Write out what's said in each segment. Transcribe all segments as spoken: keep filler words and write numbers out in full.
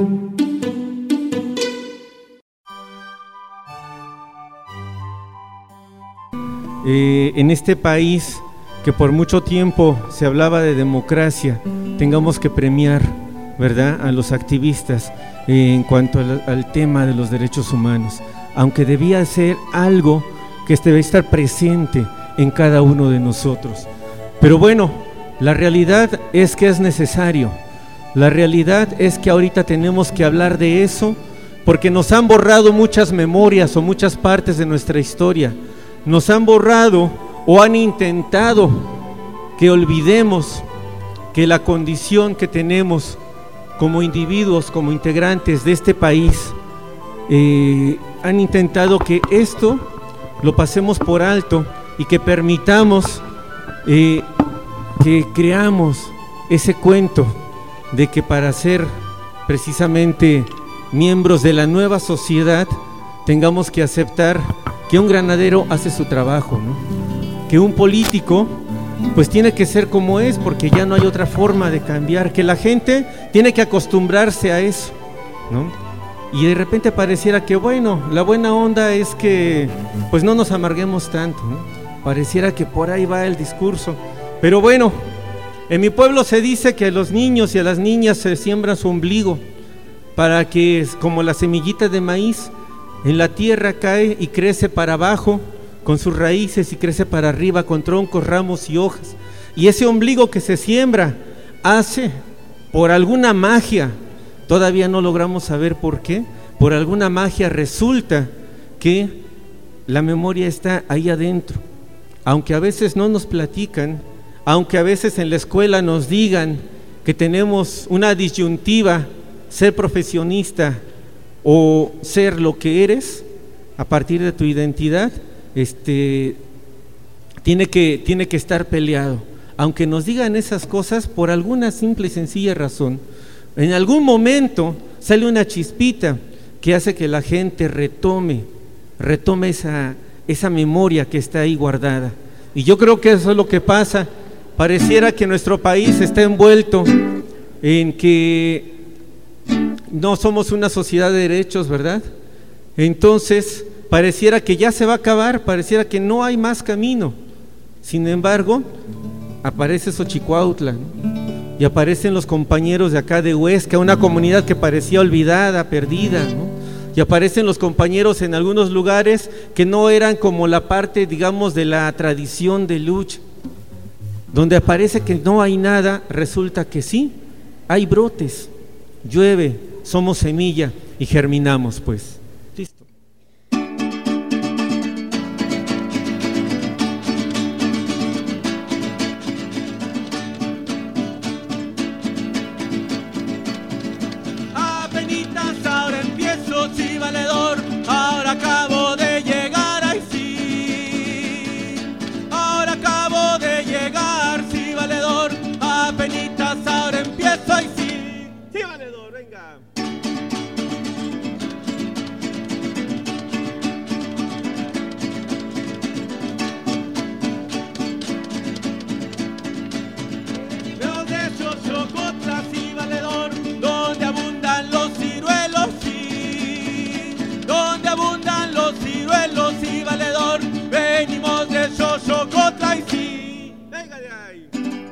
Eh, en este país que por mucho tiempo se hablaba de democracia, tengamos que premiar, ¿verdad?, a los activistas eh, en cuanto al, al tema de los derechos humanos, aunque debía ser algo que debe estar presente en cada uno de nosotros. Pero bueno, la realidad es que es necesario, la realidad es que ahorita tenemos que hablar de eso, porque nos han borrado muchas memorias o muchas partes de nuestra historia, nos han borrado o han intentado que olvidemos que la condición que tenemos como individuos, como integrantes de este país, eh, han intentado que esto lo pasemos por alto y que permitamos eh, que creamos ese cuento de que para ser precisamente miembros de la nueva sociedad tengamos que aceptar que un granadero hace su trabajo, ¿no? Que un político pues tiene que ser como es, porque ya no hay otra forma de cambiar, que la gente tiene que acostumbrarse a eso, ¿no? Y de repente pareciera que bueno, la buena onda es que pues no nos amarguemos tanto, ¿no? Pareciera que por ahí va el discurso, pero bueno, en mi pueblo se dice que a los niños y a las niñas se siembra su ombligo para que, como la semillita de maíz, en la tierra cae y crece para abajo con sus raíces y crece para arriba con troncos, ramos y hojas. Y ese ombligo que se siembra hace, por alguna magia, todavía no logramos saber por qué, por alguna magia resulta que la memoria está ahí adentro. Aunque a veces no nos platican, aunque a veces en la escuela nos digan que tenemos una disyuntiva, ser profesionista o ser lo que eres a partir de tu identidad, este, tiene que, tiene que estar peleado. Aunque nos digan esas cosas, por alguna simple y sencilla razón, en algún momento sale una chispita que hace que la gente retome, retome esa, esa memoria que está ahí guardada. Y yo creo que eso es lo que pasa. Pareciera que nuestro país está envuelto en que no somos una sociedad de derechos, ¿verdad? Entonces, pareciera que ya se va a acabar, pareciera que no hay más camino. Sin embargo, aparece Xochicuautla, ¿no? Y aparecen los compañeros de acá de Huesca, una comunidad que parecía olvidada, perdida, ¿no? Y aparecen los compañeros en algunos lugares que no eran como la parte, digamos, de la tradición de lucha. Donde parece que no hay nada, resulta que sí, hay brotes, llueve, somos semilla y germinamos, pues. Listo. Apenitas ahora empiezo, sí, valedor, ahora acabo de llegar, ay sí, ahora acabo de llegar, sí, valedor, apenitas ahora empiezo, ay sí, sí, valedor, venga. Veo de Xochocotla, sí, valedor, donde abundan los ciruelos, sí, donde abundan los ciruelos, sí, valedor, venimos de Xochocotla, y sí, venga de ahí.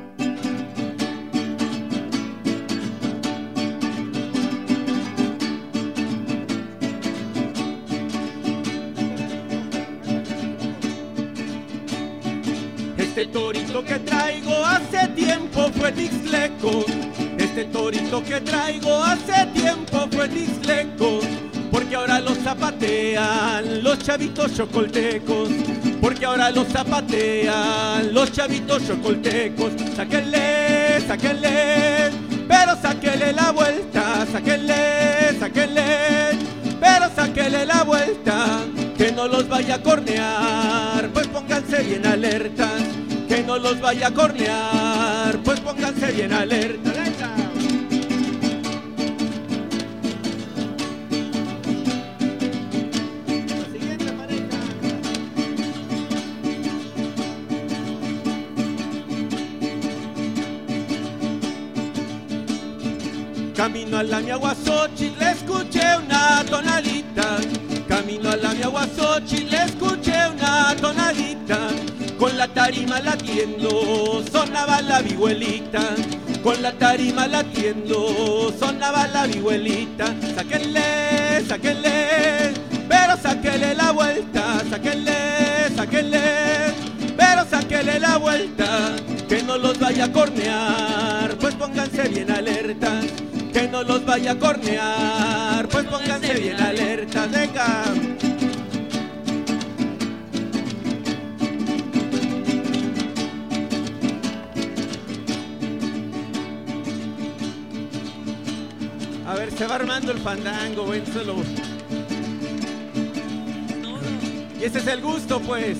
Este torito que traigo hace tiempo fue Tixleco, este torito que traigo hace tiempo fue Tixleco, porque ahora los zapatean los chavitos chocoltecos, porque ahora los zapatean los chavitos chocoltecos. Sáquenle, sáquenle, pero sáquenle la vuelta, sáquenle, sáquenle, pero sáquenle la vuelta, que no los vaya a cornear, pues pónganse bien alertas, que no los vaya a cornear, pues pónganse bien alertas. Camino a la Miahuaxóchitl le escuché una tonadita. Camino a la Miahuaxóchitl le escuché una tonadita. Con la tarima latiendo sonaba la vihuelita. Con la tarima latiendo sonaba la vihuelita. Sáquenle, sáquenle, pero sáquenle la vuelta. Sáquenle, sáquenle, pero sáquenle la vuelta. Que no los vaya a cornear, pues pónganse bien alertas. Que no los vaya a cornear, pues pónganse bien alertas. Venga. A ver, se va armando el fandango, güey, solo. Y ese es el gusto, pues.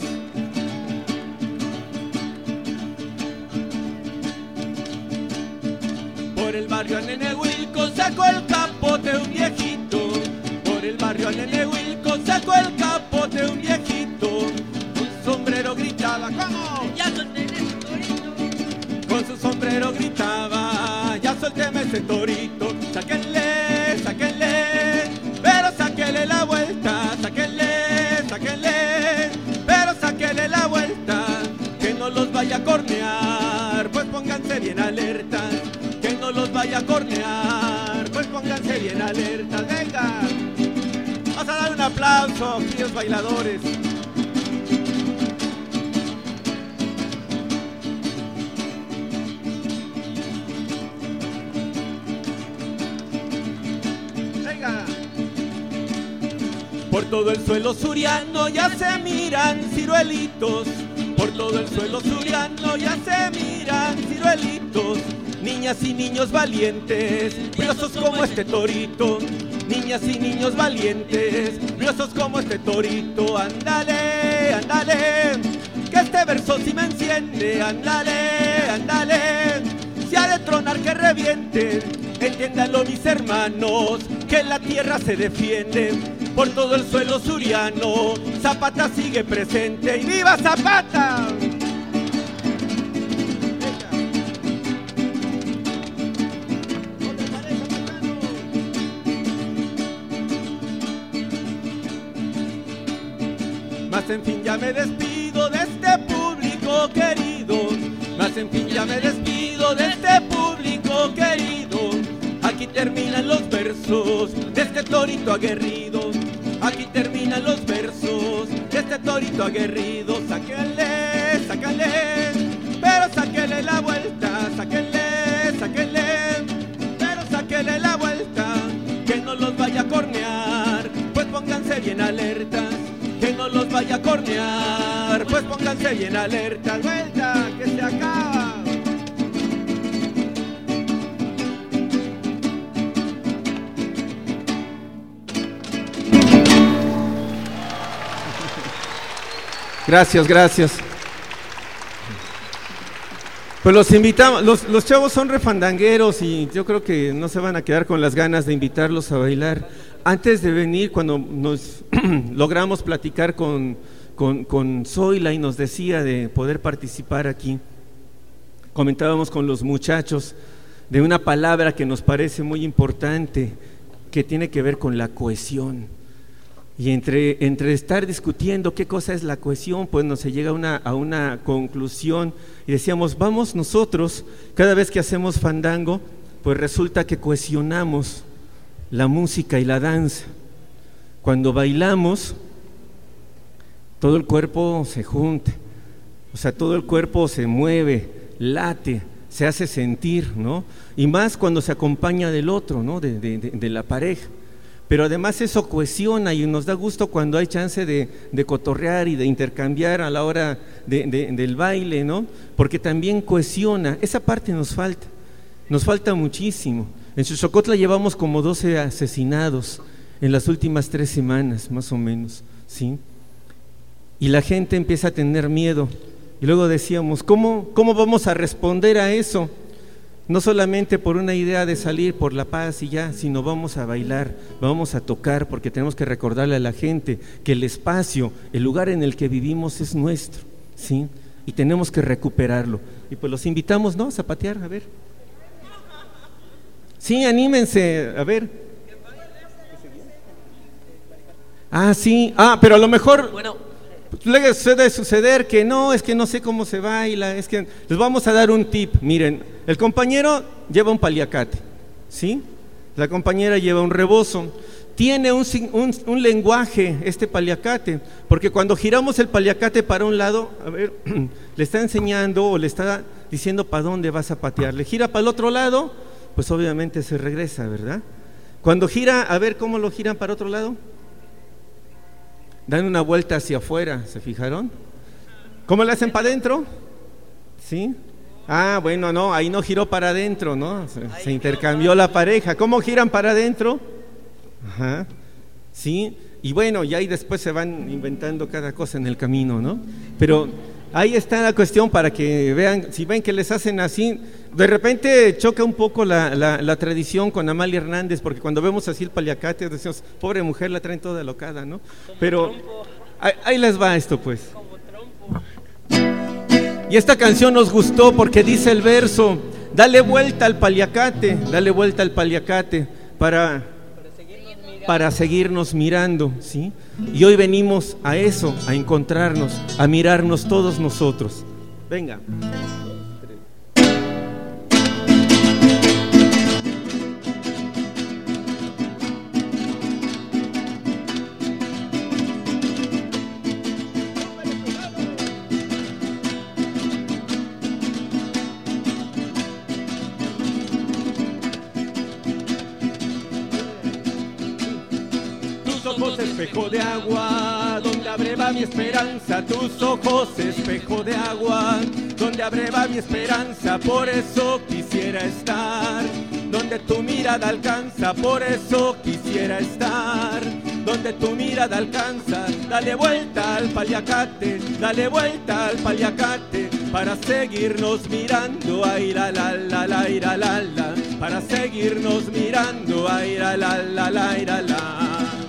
Por el barrio a Nenehuilco sacó el capote un viejito. Por el barrio a Nenehuilco sacó el capote un viejito. Un sombrero gritaba, ¿cómo? Ya solté ese torito. Con su sombrero gritaba, ya soltéme ese torito. Sáquenle, sáquenle, pero sáquenle la vuelta. Sáquenle, sáquenle, pero sáquenle la vuelta. Que no los vaya a cornear, pues pónganse bien alertas. Que no los vaya a cornear, pues pónganse bien alertas. Venga, vamos a dar un aplauso, queridos bailadores. Venga. Por todo el suelo suriano ya se miran ciruelitos. Por todo el suelo suriano ya se miran ciruelitos. Niñas y niños valientes, briosos como este torito. Niñas y niños valientes, briosos como este torito. Ándale, ándale, que este verso sí me enciende. Ándale, ándale, si ha de tronar que reviente. Entiéndanlo mis hermanos, que la tierra se defiende. Por todo el suelo suriano, Zapata sigue presente. ¡Y viva Zapata! Mas en fin ya me despido de este público querido. Mas en fin ya me despido de este público querido. Aquí terminan los versos de este torito aguerrido. Aquí terminan los versos de este torito aguerrido. Sáquenle, sáquenle, pero sáquenle la vuelta. Sáquenle, sáquenle, pero sáquenle la vuelta. Que no los vaya a cornear, pues pónganse bien alertas. Que no los vaya a cornear, pues pónganse bien alertas. Vuelta, que se acaba. Gracias, gracias. Pues los invitamos, los, los chavos son refandangueros y yo creo que no se van a quedar con las ganas de invitarlos a bailar. Antes de venir, cuando nos logramos platicar con, con, con Zoila y nos decía de poder participar aquí, comentábamos con los muchachos de una palabra que nos parece muy importante, que tiene que ver con la cohesión. Y entre, entre estar discutiendo qué cosa es la cohesión, pues nos se llega a una, a una conclusión y decíamos, vamos nosotros, cada vez que hacemos fandango, pues resulta que cohesionamos la música y la danza. Cuando bailamos, todo el cuerpo se junta, o sea, todo el cuerpo se mueve, late, se hace sentir, ¿no? Y más cuando se acompaña del otro, ¿no? De, de, de, de la pareja. Pero además eso cohesiona y nos da gusto cuando hay chance de, de cotorrear y de intercambiar a la hora de, de, del baile, ¿no? Porque también cohesiona, esa parte nos falta, nos falta muchísimo. En Xochocotla llevamos como doce asesinados en las últimas tres semanas, más o menos, ¿sí? Y la gente empieza a tener miedo y luego decíamos, ¿cómo, cómo vamos a responder a eso? No solamente por una idea de salir por la paz y ya, sino vamos a bailar, vamos a tocar, porque tenemos que recordarle a la gente que el espacio, el lugar en el que vivimos es nuestro, ¿sí? Y tenemos que recuperarlo. Y pues los invitamos, ¿no? A zapatear, a ver. Sí, anímense, a ver. Ah, sí, ah, pero a lo mejor Bueno, le suele suceder que no, es que no sé cómo se baila, es que les vamos a dar un tip. Miren, el compañero lleva un paliacate, ¿sí? La compañera lleva un rebozo. Tiene un, un, un lenguaje este paliacate, porque cuando giramos el paliacate para un lado, a ver, le está enseñando o le está diciendo para dónde vas a patear. Le gira para el otro lado, pues obviamente se regresa, ¿verdad? Cuando gira, a ver cómo lo giran para otro lado. Dan una vuelta hacia afuera, ¿se fijaron? ¿Cómo le hacen para adentro? ¿Sí? Ah, bueno, no, ahí no giró para adentro, ¿no? Se, se intercambió la pareja. ¿Cómo giran para adentro? Ajá, sí, y bueno, y ahí después se van inventando cada cosa en el camino, ¿no? Pero ahí está la cuestión para que vean, si ven que les hacen así, de repente choca un poco la, la, la tradición con Amalia Hernández, porque cuando vemos así el paliacate decimos, pobre mujer, la traen toda locada, ¿no? Pero ahí, ahí les va esto, pues. Y esta canción nos gustó porque dice el verso, dale vuelta al paliacate, dale vuelta al paliacate para... para seguirnos mirando, ¿sí? Y hoy venimos a eso, a encontrarnos, a mirarnos todos nosotros. Venga. Espejo de agua, donde abreva mi esperanza, tus ojos, espejo de agua, donde abreva mi esperanza, por eso quisiera estar, donde tu mirada alcanza, por eso quisiera estar, donde tu mirada alcanza, dale vuelta al paliacate, dale vuelta al paliacate, para seguirnos mirando, ay la la la la la la la, para seguirnos mirando, ay la la la la la la.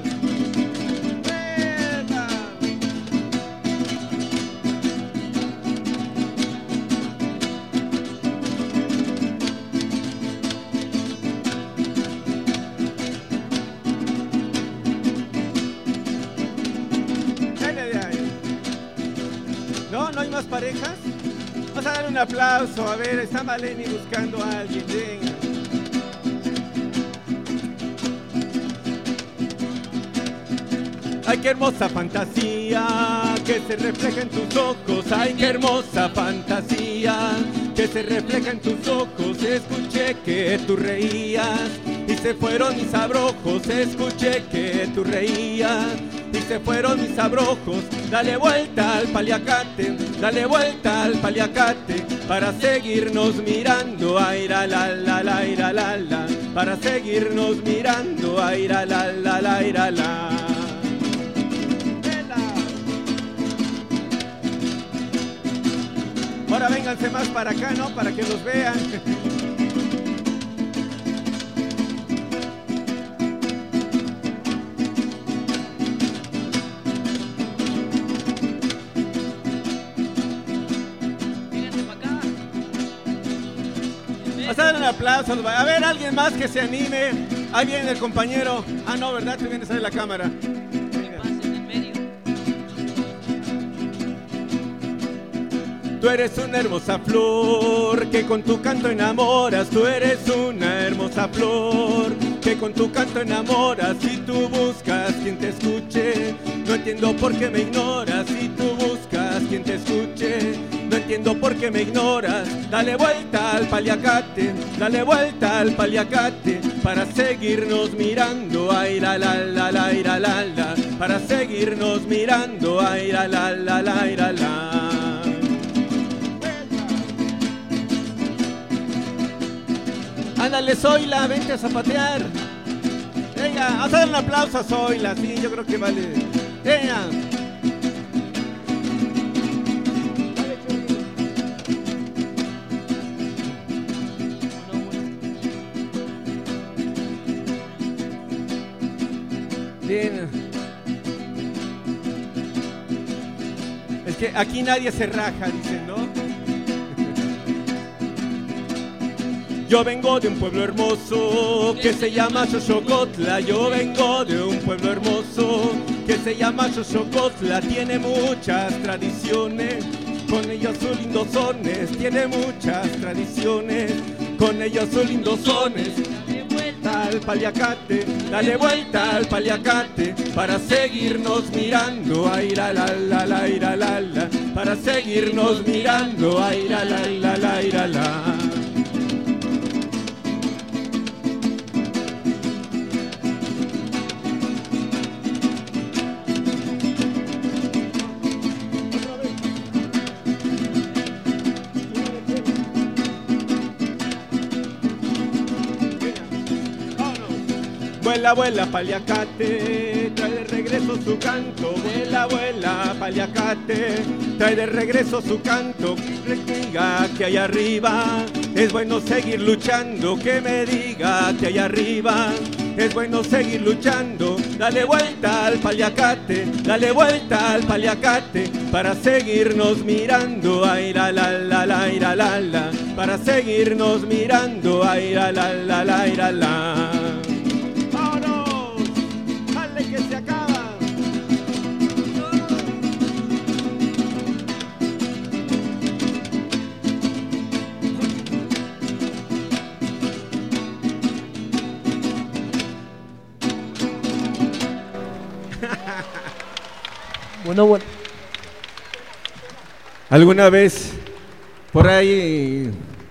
Parejas, vamos a dar un aplauso, a ver, está Maleni buscando a alguien, venga. Ay, qué hermosa fantasía que se refleja en tus ojos, ay, qué hermosa fantasía que se refleja en tus ojos, escuché que tú reías y se fueron mis abrojos, escuché que tú reías y se fueron mis abrojos, dale vuelta al paliacate, dale vuelta al paliacate, para seguirnos mirando, ay la la la la la la la, para seguirnos mirando, ay la la la la la la. Ahora vénganse más para acá, ¿no? Para que los vean. Vamos a dar un aplauso. A ver, alguien más que se anime. Ahí viene el compañero. Ah, no, ¿verdad? Tú vienes a ver la cámara. Tú eres una hermosa flor que con tu canto enamoras. Tú eres una hermosa flor que con tu canto enamoras. Si tú buscas quien te escuche, no entiendo por qué me ignoras. Si tú buscas quien te escuche, no entiendo por qué me ignoras. Dale vuelta al paliacate, dale vuelta al paliacate, para seguirnos mirando, ay la la la la la la la, para seguirnos mirando, ay la la la la la la. Ándale, Zoila, vente a zapatear. Venga, vamos a dar un aplauso a Zoila, sí, yo creo que vale. Venga. Bien. Es que aquí nadie se raja, dicen, ¿no? Yo vengo de un pueblo hermoso que se llama Xochocotla. Yo vengo de un pueblo hermoso que se llama Xochocotla. Tiene muchas tradiciones, con ellos sus lindos sones. Tiene muchas tradiciones, con ellos sus lindos sones. Dale vuelta al paliacate, dale vuelta al paliacate, para seguirnos mirando, ay la la la la la la la, para seguirnos mirando, ay la la la la la la. Vuela, vuela, paliacate, trae de regreso su canto. Vuela, vuela, paliacate, trae de regreso su canto. Que me diga que allá arriba es bueno seguir luchando. Que me diga que allá arriba es bueno seguir luchando. Dale vuelta al paliacate, dale vuelta al paliacate, para seguirnos mirando, ay la la la la la la la, para seguirnos mirando, ay la la la la la la. Bueno, bueno. Alguna vez por ahí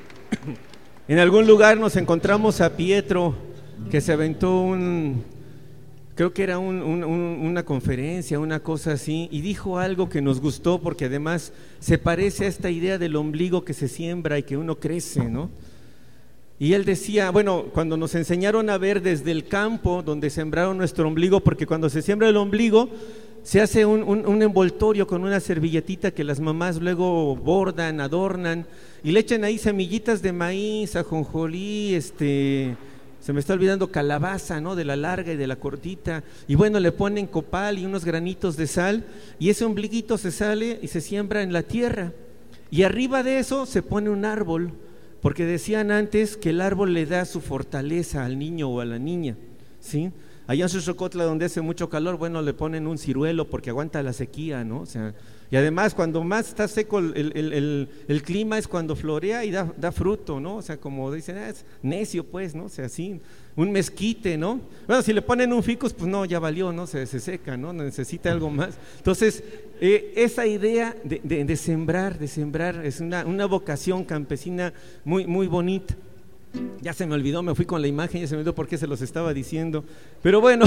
en algún lugar nos encontramos a Pietro, que se aventó un, creo que era un, un, un, una conferencia, una cosa así, y dijo algo que nos gustó, porque además se parece a esta idea del ombligo que se siembra y que uno crece, ¿no? Y él decía, bueno, cuando nos enseñaron a ver desde el campo donde sembraron nuestro ombligo, porque cuando se siembra el ombligo se hace un, un, un envoltorio con una servilletita que las mamás luego bordan, adornan, y le echan ahí semillitas de maíz, ajonjolí, este, se me está olvidando, calabaza, ¿no? De la larga y de la cortita, y bueno, le ponen copal y unos granitos de sal, y ese ombliguito se sale y se siembra en la tierra, y arriba de eso se pone un árbol, porque decían antes que el árbol le da su fortaleza al niño o a la niña, ¿sí? Allá en Xochocotla, donde hace mucho calor, bueno, le ponen un ciruelo porque aguanta la sequía, ¿no? O sea, y además cuando más está seco el, el, el, el clima es cuando florea y da, da fruto, ¿no? O sea, como dicen, ah, es necio pues, ¿no? O sea, así, un mezquite, ¿no? Bueno, si le ponen un ficus, pues no, ya valió, ¿no? Se, se seca, ¿no? Necesita algo más. Entonces, eh, esa idea de, de, de sembrar, de sembrar, es una, una vocación campesina muy, muy bonita. Ya se me olvidó, me fui con la imagen, ya se me olvidó por qué se los estaba diciendo, pero bueno,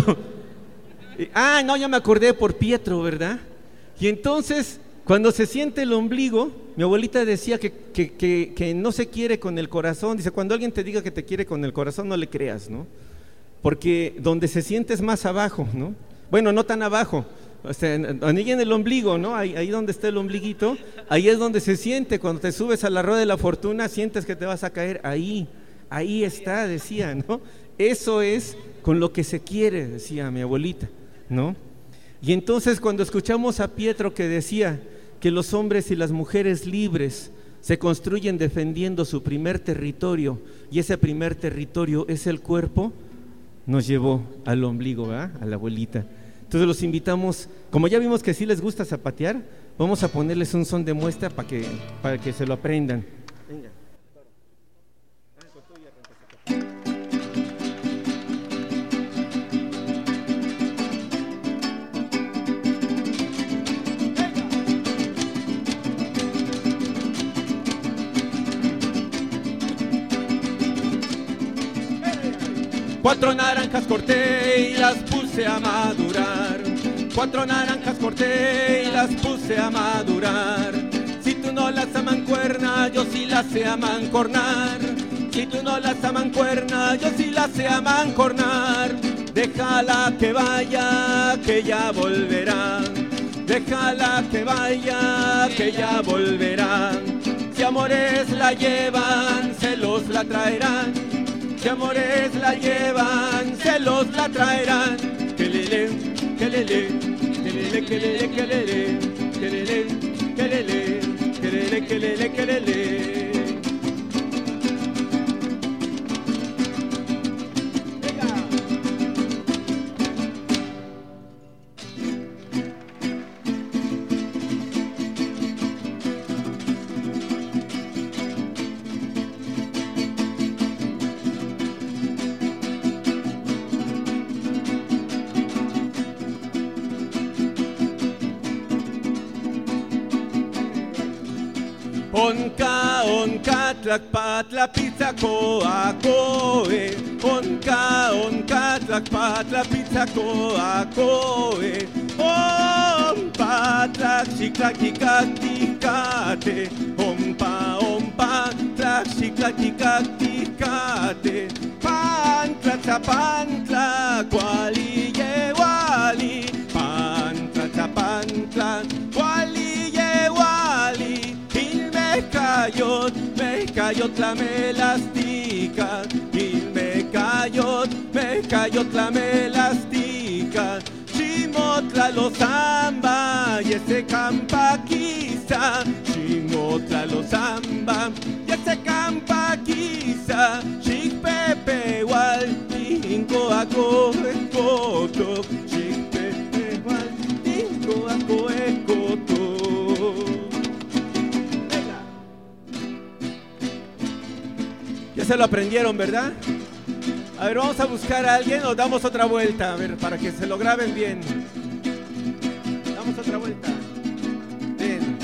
ah, no, ya me acordé, por Pietro, ¿verdad? Y entonces, cuando se siente el ombligo, mi abuelita decía que, que, que, que no se quiere con el corazón, dice, cuando alguien te diga que te quiere con el corazón, no le creas, ¿no? Porque donde se siente es más abajo, ¿no? Bueno, no tan abajo, o sea, ahí en el ombligo, ¿no? Ahí, ahí donde está el ombliguito, ahí es donde se siente, cuando te subes a la rueda de la fortuna, sientes que te vas a caer ahí. Ahí está, decía, ¿no? Eso es con lo que se quiere, decía mi abuelita, ¿no? Y entonces cuando escuchamos a Pietro que decía que los hombres y las mujeres libres se construyen defendiendo su primer territorio, y ese primer territorio es el cuerpo, nos llevó al ombligo, ¿verdad? A la abuelita. Entonces los invitamos, como ya vimos que sí les gusta zapatear, vamos a ponerles un son de muestra para que, para que se lo aprendan. Venga. Cuatro naranjas corté y las puse a madurar. Cuatro naranjas corté y las puse a madurar. Si tú no las amancuernas, yo sí las sé amancornar. Si tú no las amancuernas, yo sí las sé amancornar. Déjala que vaya, que ya volverá. Déjala que vaya, que ya volverá. Si amores la llevan, celos la traerán. Si amores la llevan, celos la traerán. Que lele, que lele, que lele, que lele, que lele, que lele, que lele, que lele, que lele, que lele. Onka, onka, tlakpatla, pizza, coa, coe. Onka, onka, tlakpatla, pizza, coa, coe. Ompa, tlak, xiclac, ticac, ticate. Ompa, ompa, tlak, xiclac, ticac, ticate. Pantla, tlapantla, cuali, yewali. Pantla, tlapantla, cuali, yewali. Mecayot, mecayot la melástica, y mecayot, mecayot la melástica, chimotla los zamba y ese campaquiza, chimotla los zamba y ese campaquiza, chic pepe igual, inco aco ecoto, chic pepe igual, inco aco ecoto. Ya se lo aprendieron, ¿verdad? A ver, vamos a buscar a alguien o damos otra vuelta, a ver, para que se lo graben bien. Damos otra vuelta. Bien.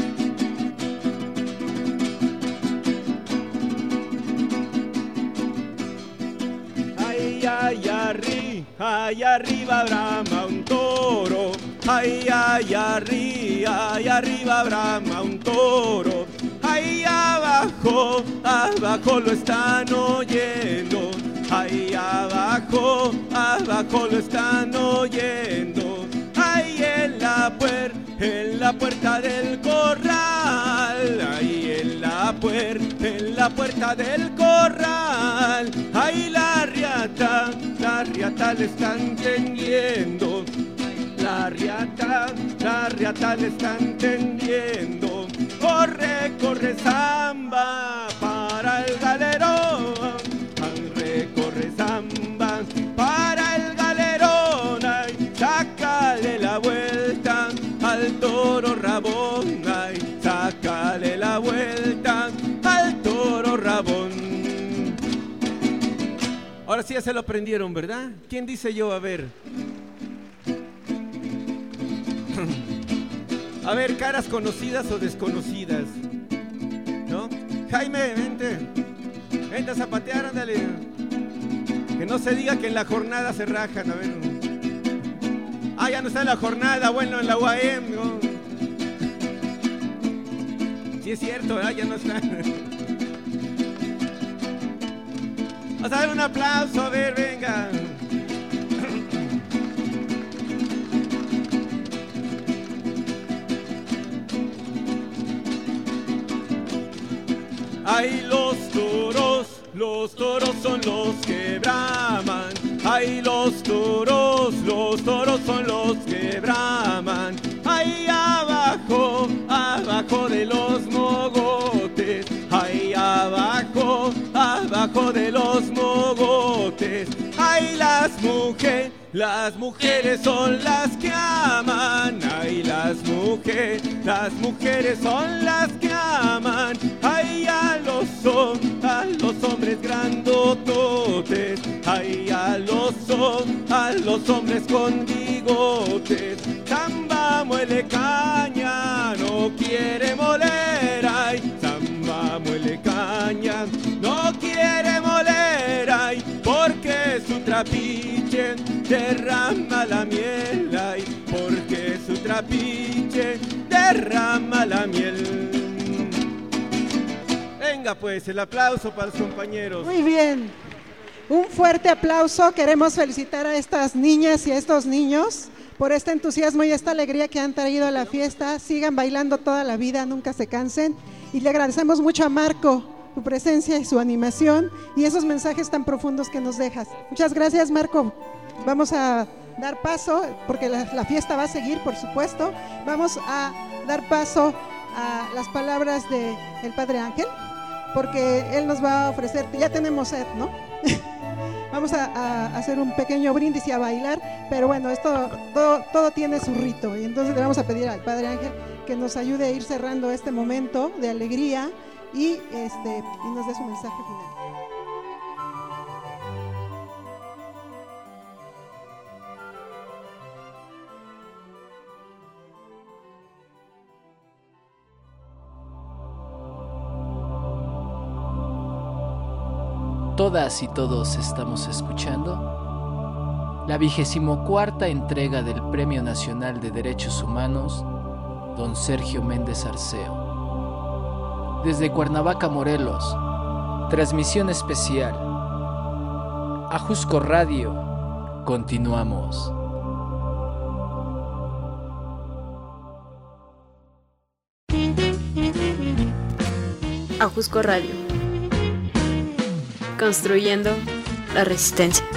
Ay, ay, arriba, ay, arriba brama un toro. Ay, ay, arriba, ay, arriba brama un toro. Ahí abajo, abajo lo están oyendo. Ahí abajo, abajo lo están oyendo. Ahí en la puerta, en la puerta del corral. Ahí en la puerta, en la puerta del corral. Ahí la riata, la riata le están tendiendo. La riata, la riata le están tendiendo. Corre, corre samba para el galerón. Corre, corre samba para el galerón. Ay, sácale la vuelta al toro rabón. Ay, sácale la vuelta al toro rabón. Ahora sí ya se lo aprendieron, ¿verdad? ¿Quién dice yo? A ver. A ver, caras conocidas o desconocidas, ¿no? Jaime, vente. Vente a zapatear, ándale. Que no se diga que en la jornada se rajan, a ver. Ah, ya no está en la jornada, bueno, en la U A M, ¿no? Sí es cierto, ¿verdad? Ya no está. Vamos a dar un aplauso, a ver, venga. Ay, los toros, los toros son los que braman. Ay, los toros, los toros son los que braman. Ahí abajo, abajo de los mogotes. Ahí abajo, abajo de los mogotes. Ay, las mujeres, las mujeres son las que aman. Ay, las mujeres, las mujeres son las que aman. Ay, a los, a los hombres grandototes. Ay, a los, a los hombres con bigotes. Samba muele caña, no quiere moler. Ay, samba muele caña, no quiere moler. Ay, porque su trapiche derrama la miel. Ay, porque su trapiche derrama la miel. Venga pues, el aplauso para los compañeros. Muy bien, un fuerte aplauso. Queremos felicitar a estas niñas y a estos niños por este entusiasmo y esta alegría que han traído a la fiesta. Sigan bailando toda la vida, nunca se cansen. Y le agradecemos mucho a Marco su presencia y su animación y esos mensajes tan profundos que nos dejas. Muchas gracias, Marco. Vamos a dar paso, porque la, la fiesta va a seguir, por supuesto. Vamos a dar paso a las palabras del Padre Ángel, porque él nos va a ofrecer, ya tenemos sed, ¿no? Vamos a, a hacer un pequeño brindis y a bailar, pero bueno, esto todo, todo tiene su rito, y entonces le vamos a pedir al Padre Ángel que nos ayude a ir cerrando este momento de alegría y, este, y nos dé su mensaje final. todas y todos estamos escuchando la vigésimo cuarta entrega del Premio Nacional de Derechos Humanos, don Sergio Méndez Arceo. Desde Cuernavaca, Morelos, transmisión especial. Ajusco Radio, continuamos. Ajusco Radio, construyendo la resistencia.